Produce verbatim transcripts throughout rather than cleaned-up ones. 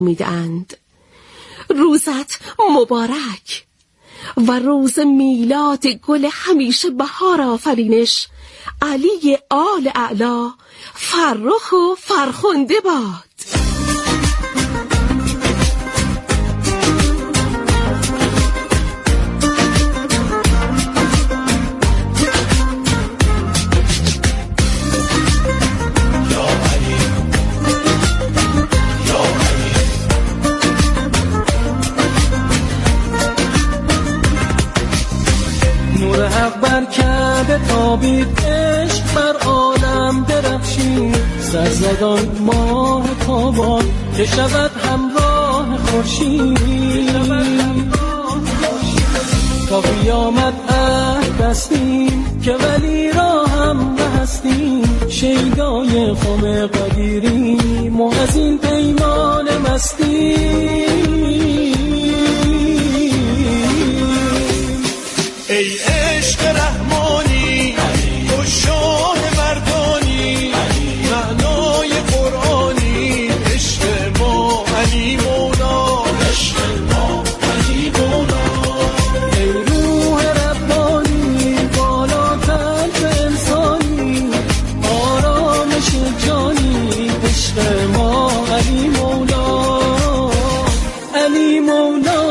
میدهند. روزت مبارک و روز میلاد گل همیشه بهار آفرینش علی آل اعلا فرخ و فرخنده باد. تابید عشق بر عالم درخشید، سرزدان ماه تابان که شود همراه خورشید. تا قیامت عهد بستیم که ولی را هم هستیم، شیدای خم قدیریم و از این پیمان مستیم. ای عشق رحمانی تو شاه مردانی، معنای قرآنی عشق ما علی مولا، عشق ما علی مولا. ای روح ربانی بالاتر به انسانی، آرامش جانی عشق ما علی مولا، علی مولا.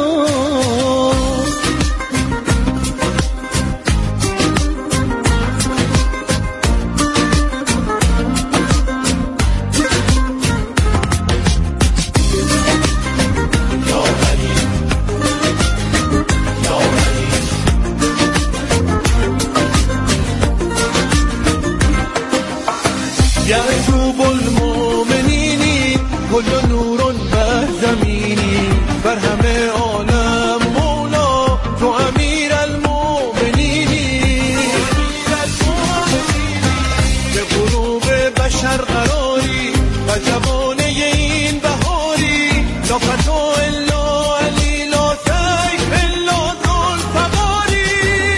یعقوب المؤمنینی کل نور بر زمینی، بر همه عالم مولا تو امیر المؤمنینی. به غروب بشر قراری و جوانه این بهاری، لا فتو الا علی لا سیف الا ذوالفقاری.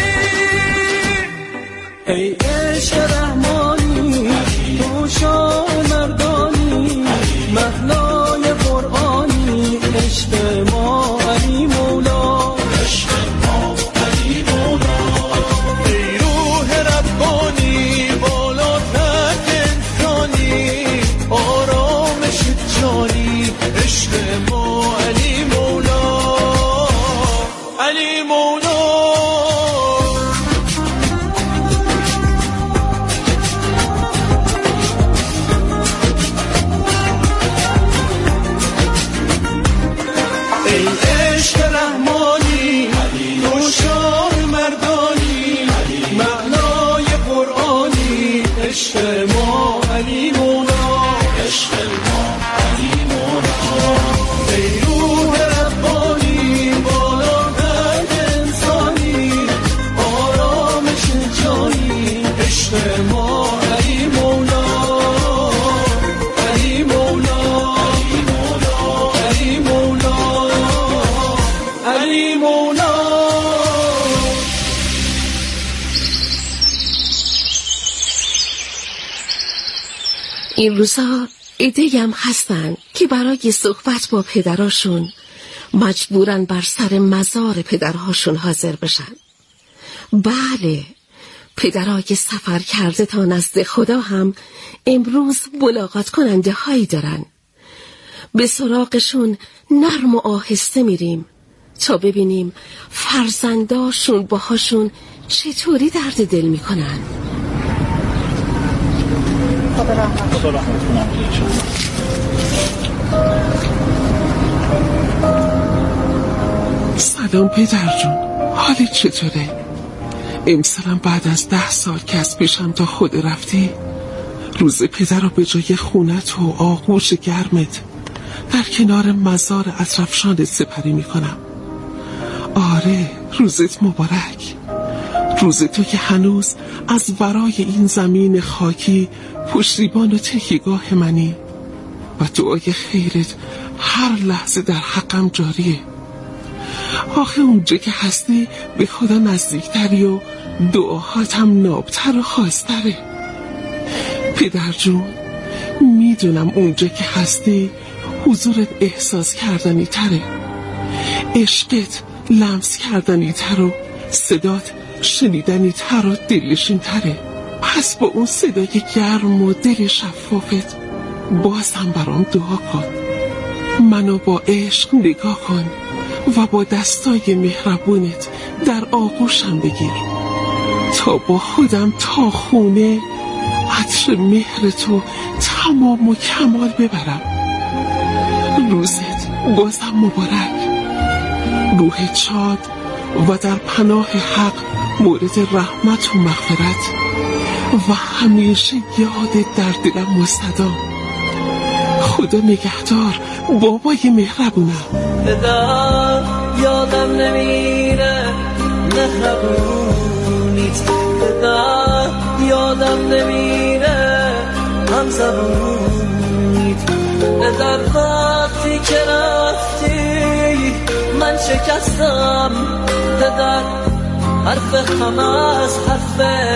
ای عشق رحمانی تو شاه مردانی، معنای قرآنی عشق ما علی مولا، عشق ما علی مولا. ای روح ربانی بالاتر انسانی، آرامش جانی عشق ما علی مولا، علی مولا. ای عشق رحمانی تو شاه مردانی، معنای قرآنی عشق ما علی مولا، عشق ما علی مولا. ای روح ربانی بالاتر انسانی، آرامش جانی عشق ما علی مولا، علی مولا، علی مولا، علی مولا. این روزا عده‌ای هم هستن که برای صحبت با پدراشون مجبورن بر سر مزار پدرهاشون حاضر بشن. بله، پدرای سفر کرده تا نزد خدا هم امروز ملاقات کننده هایی دارن. به سراغشون نرم و آهسته میریم تا ببینیم فرزنداشون باهاشون چطوری درد دل میکنن. سلام پدر جون، حالی چطوره؟ امسالم بعد از ده سال که از پیشم تا خود رفتی، روز پدر رو به جای خونت و آغوش گرمت در کنار مزار اطرفشانت سپری میکنم. آره، روزت مبارک، روز تو که هنوز از ورای این زمین خاکی پشتیبان و تکیهگاه منی و دعای خیرت هر لحظه در حقم جاریه. آخه اونجا که هستی به خدا نزدیکتری و دعاهات هم نابتر و خواستره. پدر جون، میدونم اونجا که هستی حضورت احساس کردنی تره، عشقت لمس کردنی تر و صدات شنیدنی تر و دلشین تره. پس با اون صدای گرم و دل شفافت بازم برام دعا کن، منو با عشق نگاه کن و با دستای مهربونت در آغوشم بگیر تا با خودم تا خونه عطر مهر تو تمام و کمال ببرم. روزت بازم مبارک، روح شاد و در پناه حق مورد رحمت و مغفرت و همیشه یادت در دلم مستدام. خدا نگهدار بابای مهربونم. پدر یادم نمیره مهربونیت، پدر یادم نمیره هم زبونیت. پدر وقتی که رفتی من شکستم، پدر حرف همه از حرف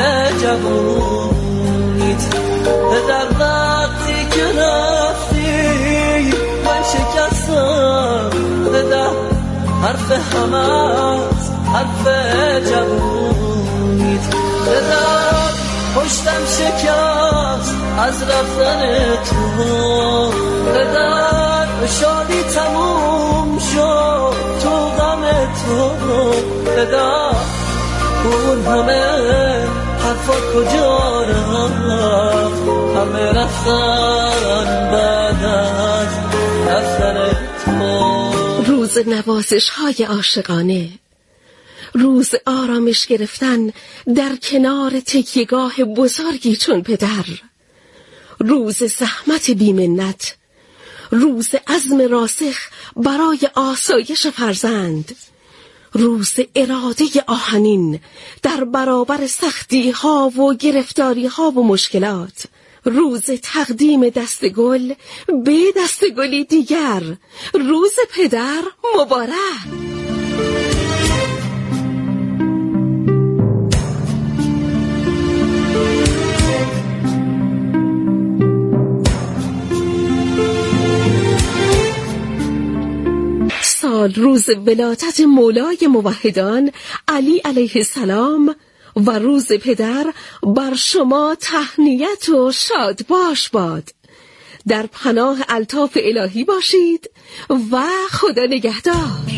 جوونیت. پدر وقتی که رفتی من شکستم، پدر حرف همه از حرف جوونیت. پدر پشتم شکست از رفتن تو، پدر شادی تموم شد تو غم تو. پدر اون همه حرفات کجا رفت، همه رفتن بعد از رفتن تو. روز نوازش های عاشقانه، روز آرامش گرفتن در کنار تکیهگاه بزرگی چون پدر، روز زحمت بیمنت، روز عزم راسخ برای آسایش فرزند، روز اراده آهنین در برابر سختی ها و گرفتاری ها و مشکلات، روز تقدیم دستگل به دستگلی دیگر. روز پدر مبارک. سال روز ولادت مولای موحدان علی علیه السلام و روز پدر بر شما تهنیت و شاد باش باد. در پناه الطاف الهی باشید و خدا نگهدار.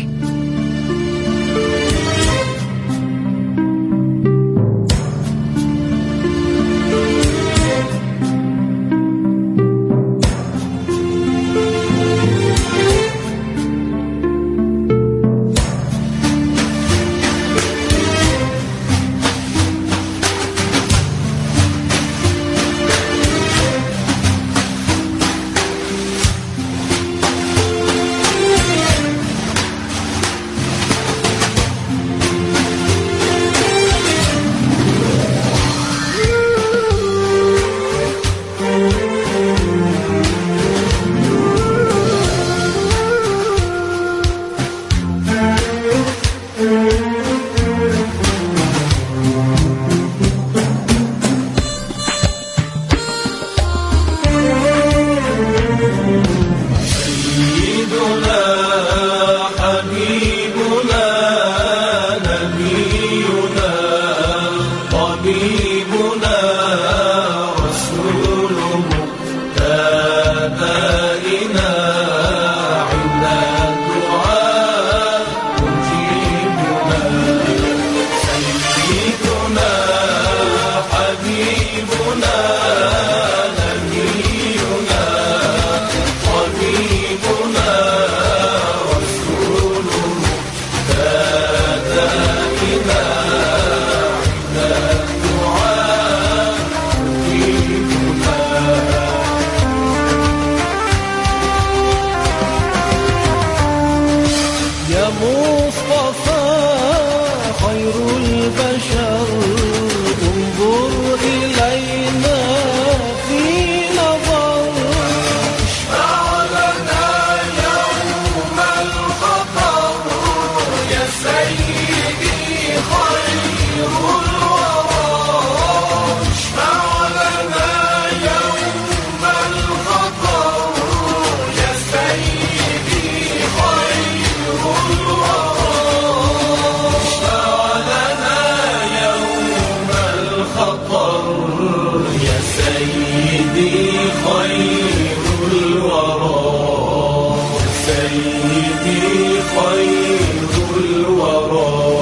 سيدي خير الورى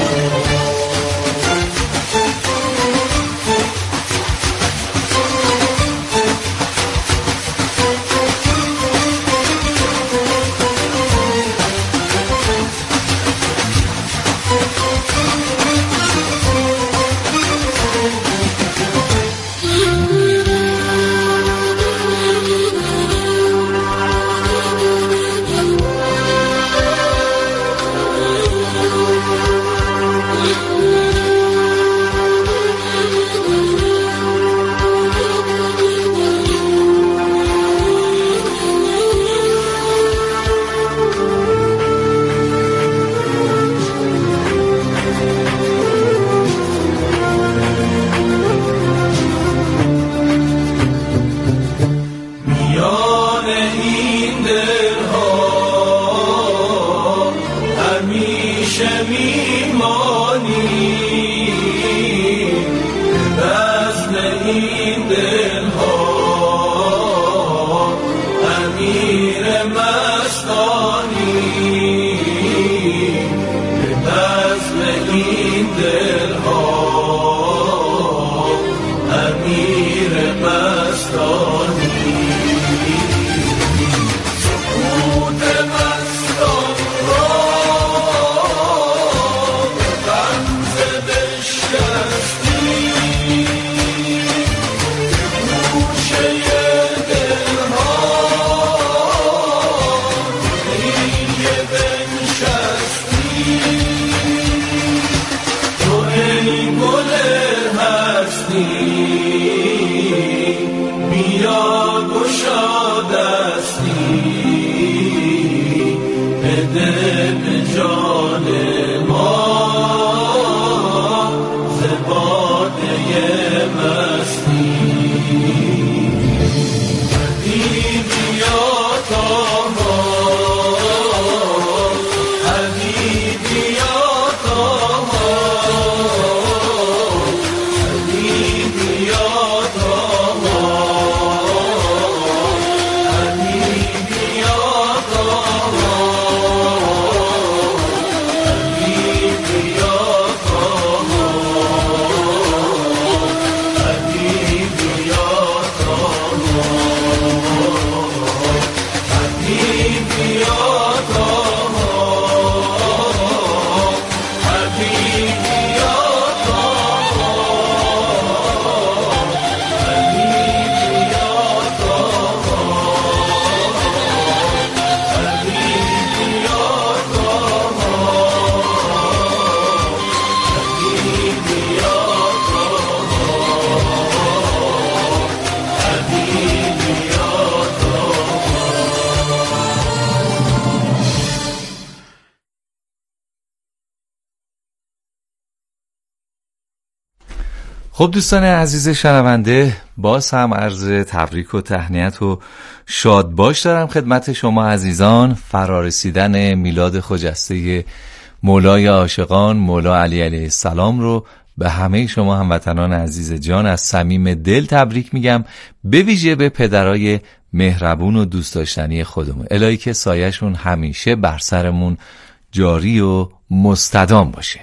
خب دوستان عزیز شنونده، باز هم عرض تبریک و تهنیت و شادباش دارم خدمت شما عزیزان. فرارسیدن میلاد خجسته مولای عاشقان مولا علی علیه السلام رو به همه شما هموطنان عزیز جان از صمیم دل تبریک میگم، به ویژه به پدرای مهربون و دوست داشتنی خودمون. الهی که سایه‌شون همیشه بر سرمون جاری و مستدام باشه.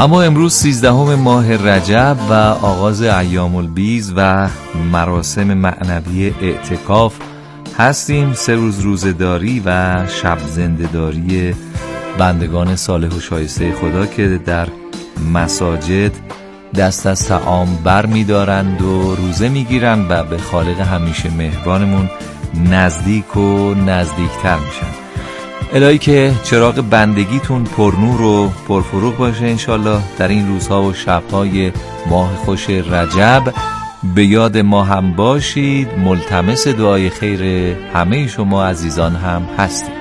اما امروز سیزدهم ماه رجب و آغاز ایام البیض و مراسم معنوی اعتکاف هستیم. سه روز روزه‌داری و شب زنده‌داری بندگان صالح و شایسته خدا که در مساجد دست از طعام بر می دارند و روزه می گیرند و به خالق همیشه مهربانمون نزدیک و نزدیکتر میشن. الهی که چراغ بندگیتون پرنور و پرفروغ باشه انشالله در این روزها و شبهای ماه خوش رجب. به یاد ما هم باشید. ملتمس دعای خیر همه شما عزیزان هم هستیم.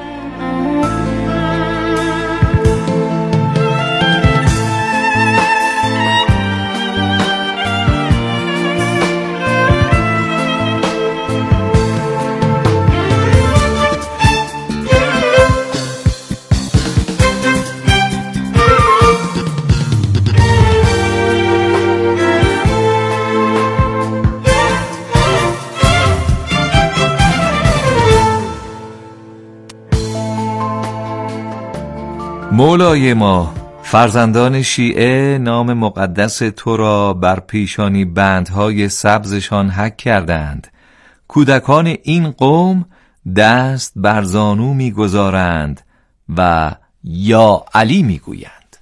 مولای ما، فرزندان شیعه نام مقدس تو را بر پیشانی بندهای سبزشان حک کردند. کودکان این قوم دست بر زانو می‌گذارند و یا علی می‌گویند.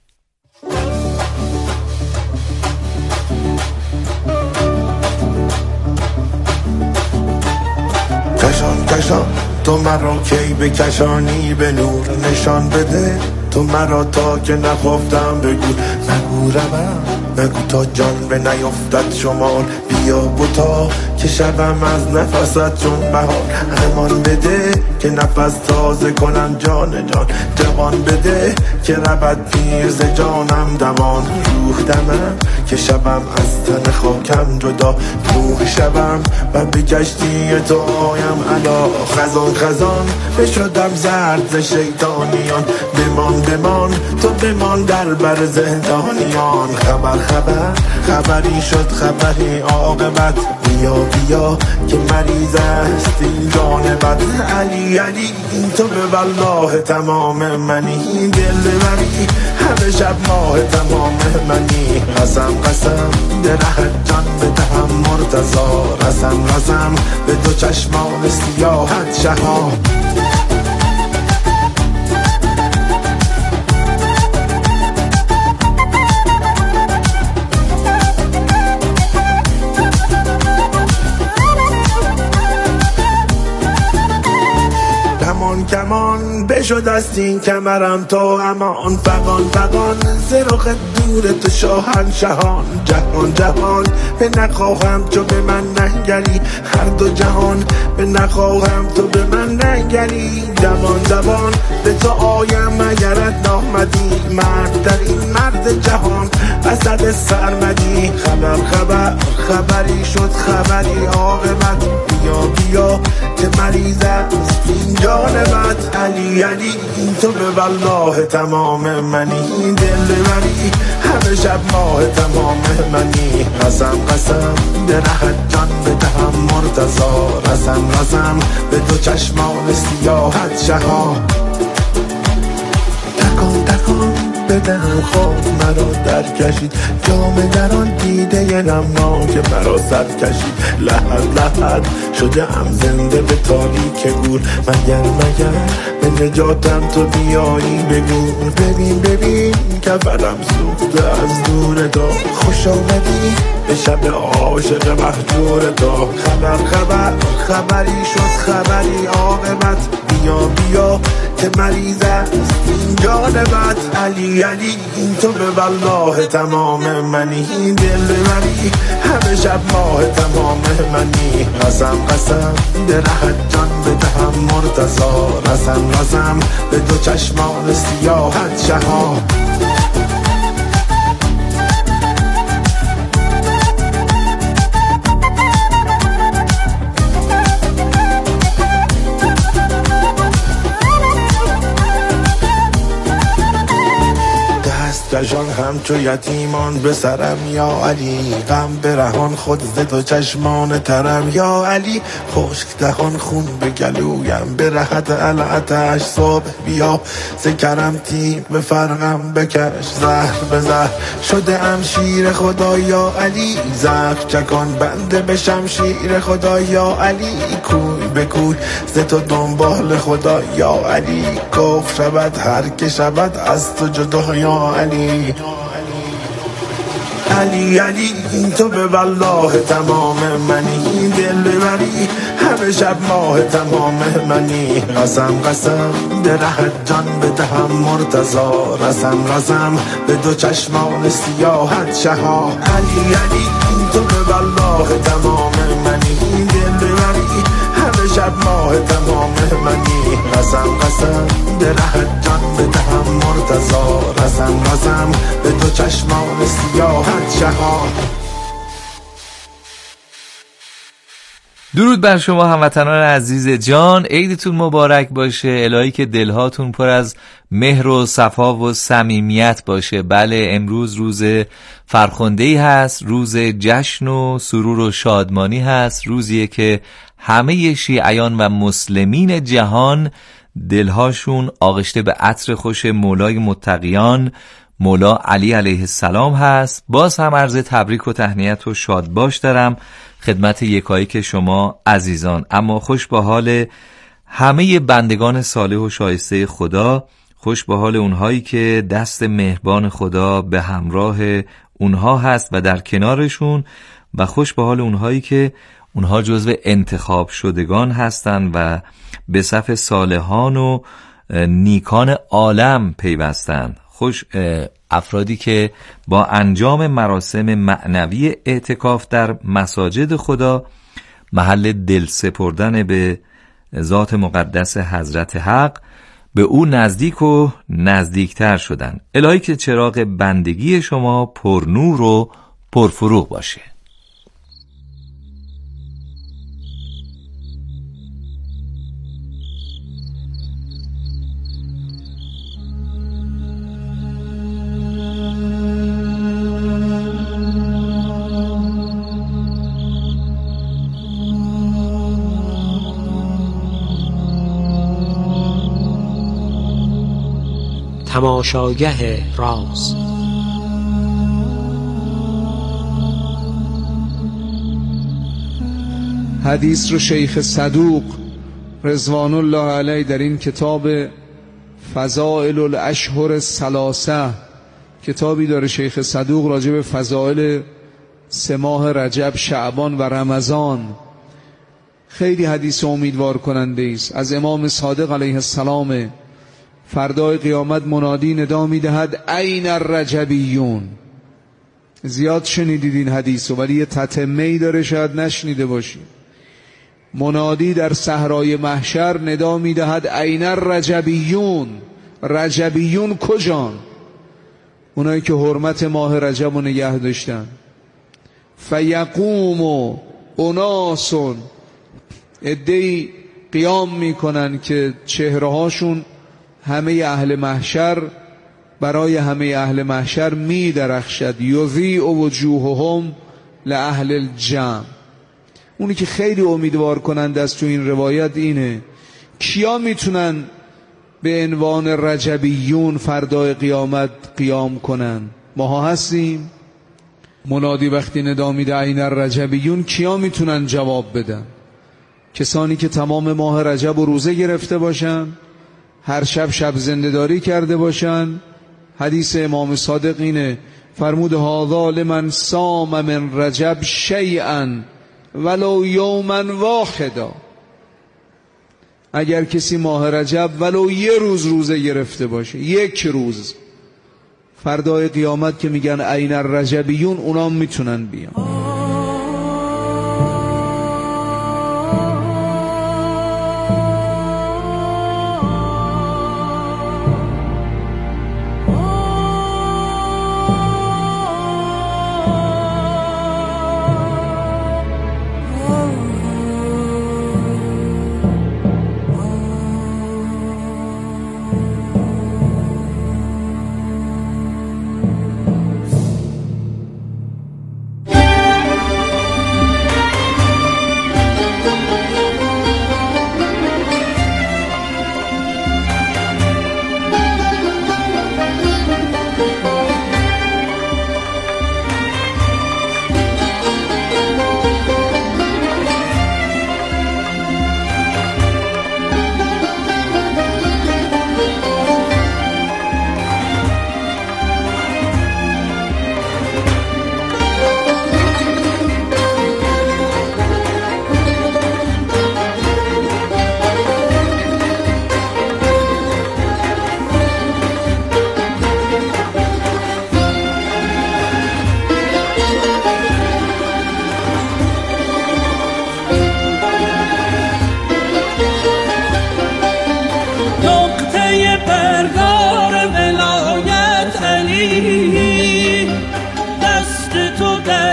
کشان کشان تو مرا کی بکشانی، به نور نشان بده تو مرا تا که نخفتم بگو. نگو روم نگو تا جان به نیفتد شمال، بیا بوتا که شبم از نفست چون بهار. امان بده که نفس تازه کنم جان جان، جوان بده که ربط پیر ز جانم دوان. روح دمم که شبم از تن خاکم جدا، روح شبم و به کشتی تو آیم علا. خزان خزان بشدم زرد ز شیطانیان، بمان بمان تو بمان در بر زندانیان. خبر خبر خبری شد خبری عاقبت، بیا بیا که مریض است این جان بد. علی علی تو به والله تمام منی، دل بری همه شب ماه تمام منی. قسم قسم به ره جان بدهم مرتضا، رسم رسم به دو چشمان سیاحت شها. کمان بشد است این کمرم تو امان. فقان فقان زرخ دور تو شاهنشهان. جهان جهان به نخواهم تو به من ننگری، هر دو جهان به نخواهم تو به من ننگری. جوان جوان به تو آیم اگرت نامدی، مرد در این مرد جهان اسد سرمدی. خبر خبر خبری شد خبری عاقبت، بیا بیا که مریض است این جان بد. علی علی تو به والله تمام منی، دل منی همه شب ماه تمام منی. قسم قسم به ره جان بدهم مرتضا، رسم رسم به دو چشمان سیاحت شها. تکان تکان بدهم خواب مرا در کشید، جام در آن دیده نمناک مرا سر کشید. لحد لحد شده ام زنده به تاریک گور، مگر مگر به نجاتم تو بیایی بگو. ببین ببین کفرم سوخته از دور تو، خوش آمدی به شب عاشق مهجور تو. خبر خبر خبری شد خبری عاقبت، بیا بیا که مریض است این جان بد. علی علی تو به والله تمام منی، دل منی همه شب ماه تمام منی. قسم قسم به ره جان بدهم مرتضا، رسم رسم به دو چشمان سیاحت شها. کشان همچو یتیمان به سرم یا علی، غم برهان خود ز دو چشمان ترم یا علی، خشک دهان خون به گلویم به رهت علعتش صبح بیا، ز کرم تیغ به فرقم بکش، زهر به زهر شده ام شیر خدا یا علی، زخم چکان بنده به شمشیر خدا یا علی، کوی به کوی ز تو دنبال خدا یا علی، کفر شود هر که شود از تو جدا یا علی. علی علی تو به والله تمام منی، دل ببری همه شب ماه تمام منی، قسم قسم به ره جان بدهم مرتضا، رسم رسم به دو چشمان سیاحت شها، علی علی تو به والله تمام منی، دل ببری همه شب ماه تمام منی، قسم قسم به ره جان بدهم مرتضا، رسم رسم به دو چشمان سیاحت شها. درود بر شما هموطنان عزیز جان، عیدتون مبارک باشه. الهی که دلهاتون پر از مهر و صفا و صمیمیت باشه. بله امروز روز فرخنده‌ای هست، روز جشن و سرور و شادمانی هست، روزیه که همه شیعیان و مسلمین جهان دلهاشون آغشته به عطر خوش مولای متقیان مولا علی علیه السلام هست. باز هم عرض تبریک و تهنیت و شادباش دارم خدمت یکایک شما عزیزان. اما خوش به حال همه بندگان صالح و شایسته خدا، خوش به حال اونهایی که دست مهربان خدا به همراه اونها هست و در کنارشون، و خوش به حال اونهایی که اونها جزو انتخاب شدگان هستند و به صف صالحان و نیکان عالم پیوستند. خوش افرادی که با انجام مراسم معنوی اعتکاف در مساجد خدا، محل دل سپردن به ذات مقدس حضرت حق، به او نزدیک و نزدیکتر شدن. الهی که چراغ بندگی شما پر نور و پرفروغ باشه. تماشاگه راز. حدیث رو شیخ صدوق رضوان الله علیه در این کتاب فضائل الاشهر الثلاثه، کتابی داره شیخ صدوق راجع به فضائل سه ماه رجب، شعبان و رمضان، خیلی حدیث امیدوار کننده است. از امام صادق علیه السلام فردای قیامت منادی ندا میدهد این الرجبیون. زیاد شنیدید این حدیثو، ولی یه تتمه‌ای داره شاید نشنیده باشید. منادی در صحرای محشر ندا میدهد این الرجبیون. رجبیون کجان؟ اونایی که حرمت ماه رجب رو نگه داشتن. فیقوم اناس، عده‌ای قیام میکنن که چهره هاشون همه اهل محشر برای همه اهل محشر می درخشد. یضیء وجوههم لأهل الجمع. اونی که خیلی امیدوار کننده است تو این روایت اینه، کیا میتونن به عنوان رجبیون فردای قیامت قیام کنن؟ ماها هستیم؟ منادی وقتی ندا میده این الرجبیون، کیا میتونن جواب بدن؟ کسانی که تمام ماه رجب و روزه گرفته باشن، هر شب شب زنده‌داری کرده باشن. حدیث امام صادق اینه، فرمود هذا لمن صام من رجب شیئا ولو یوما واحدا. اگر کسی ماه رجب ولو یه روز روزه گرفته باشه، یک روز، فردای قیامت که میگن این الرجبیون، اونا میتونن بیان.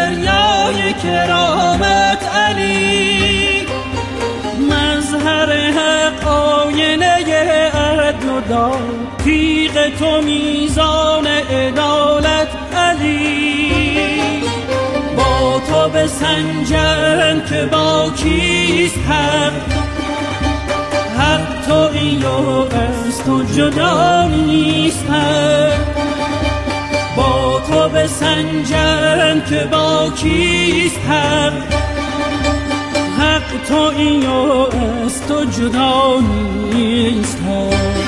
دریای کرامت علی، مظهر حق آینه عدل و داد، تیغ تو میزان عدالت علی. با تو بسنجم که با کیست حق، حق تو این است و جدا نیست حق. با تو بسنجم که با کیست حق، حق تو این است و جدا نیست حق.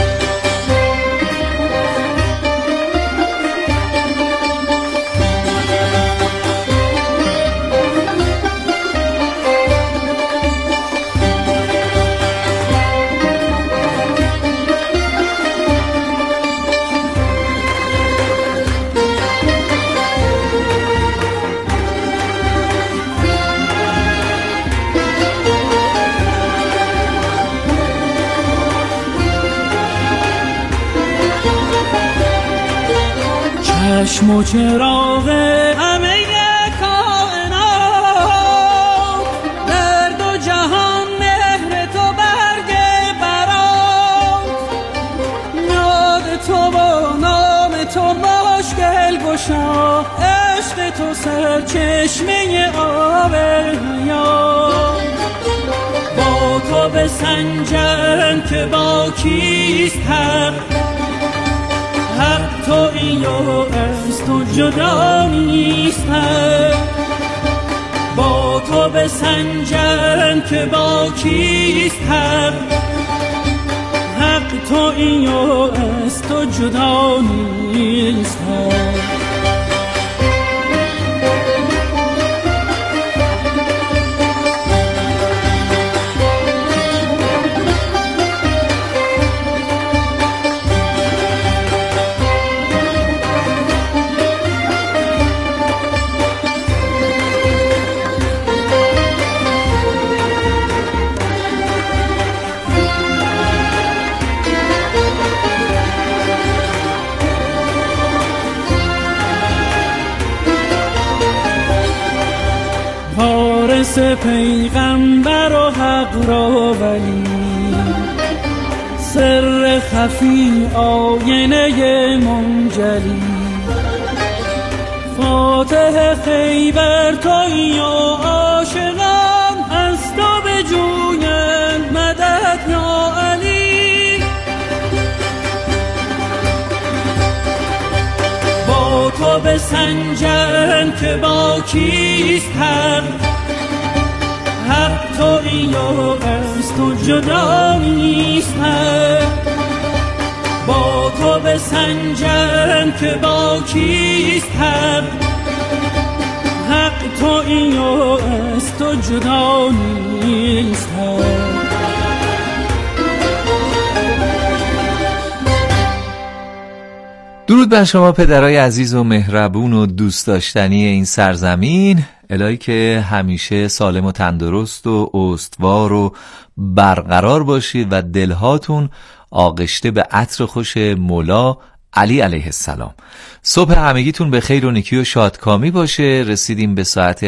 چشم و چراغ همه کائنات، در دو جهان مهر تو برگ برات. یاد تو با نام تو مشکل گشا، عشق تو سرچشمه آب حیات. با تو بسنجم که با کیست حق، حق تو این است و جدا نیست حق. با تو بسنجم که با کیست حق، حق تو این است و جدا نیست حق. وارث پیغمبر و حق را ولی، سر خفی آینه منجلی. فاتح خیبر تویی و عاشقان، از تو بجویند مدد یا علی. با تو بسنجم که با کیست حق، حق تو این است و جدا نیست حق. با تو بسنجم که با کیست حق، حق تو این است و جدا نیست حق. درود بر شما پدرای عزیز و مهربون و دوست داشتنی این سرزمین. الهی که همیشه سالم و تندرست و استوار و برقرار باشید و دلهاتون آغشته به عطر خوش مولا علی علیه السلام. صبح همگیتون به خیر و نیکی و شادکامی باشه. رسیدیم به ساعت